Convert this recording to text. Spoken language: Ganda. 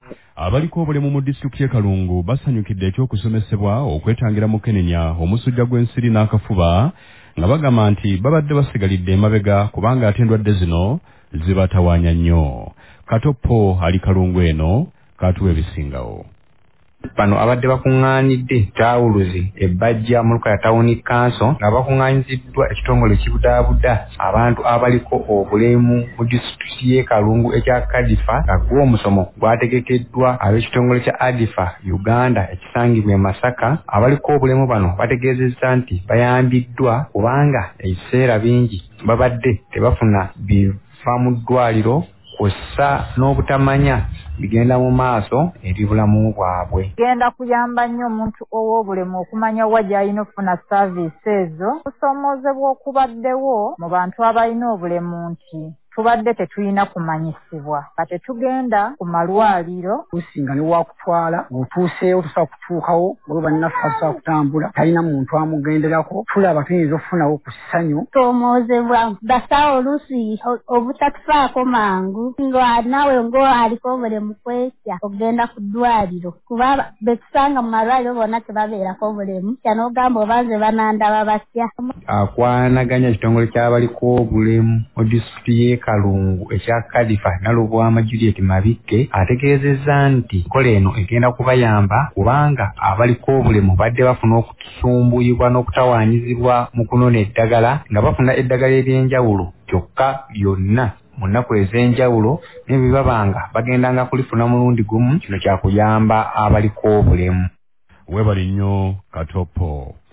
Abaliko obulemu mu disitulikiti y'e Kalungu basanyukidde ekyokusomesebwa okwetangira mu Kenenya omusujja gw'ensiri n'akafuba nga bagamba nti babadde basigalidde emabega kubanga ate endwadde zino zibatawaanya nnyo. Katoppo ali Kalungu eno katuwa ebisingawo. Bano abadde bakungaanidde Tawuluzi ebbajja mu Lukaya Town Council nga bakungaanyiziddwa ekitongole kibudaabuda abantu abaliko obulemu mu disitulikiti y'e Kalungu ekya Kadifa nga gw'omusomo gwategekeddwa ab'ekitongole kya Adifa Uganda ekisangibwa e Masaka. Abaliko obulemu bano bategeezezza nti bayambiddwa kubanga ebiseera bingi babadde tebafuna biva mu ddwaliro kussa n'obutamanya bigenda mu maaso eri bulamu bwabwe. Genda kuyamba nnyo omuntu ow'obulemu okumanya wa gy'alina okufuna saaviisi ezo. Okusomoozebwa okubaddewo mu bantu abalina obulemu nti tubadde tetulina kumanyisibwa kati tugenda ku malwaliro kusinga ne wakutwala otuuseewo tusobola kutuukawo olwo bannaffe asobola kutambula talina muntu amugenderako tulaba tuyinza okufunawo ku ssanyu. Tomoozebwa basawo oluusi obutatufaako mangu nga nawe ng'aliko obulemu kwesya okugenda ku ddwaliro kuba betusanga mu malwaliro bonna tebabeerako obulemu kya n'ogamba obanze banandaba batya. Akwanaganya ekitongole ky'abaliko obulemu mu disitulikiti y'e Kalungu ekya Kadifa Nalubwama Juliet Mabikke ategeezezza nti enkola eno egenda kubayamba kubanga abaliko obulemu badde bafuna okusumbuyibwa n'okutawaanyizibwa mu kunona eddagala nga bafuna eddagala ery'enjawulo kyokka byonna mu nnaku ez'enjawulo n'ebibabanga bagendanga kulifuna mulundi gumu. Kino kyakuyamba abaliko obulemu. Webali nnyo Katoppo.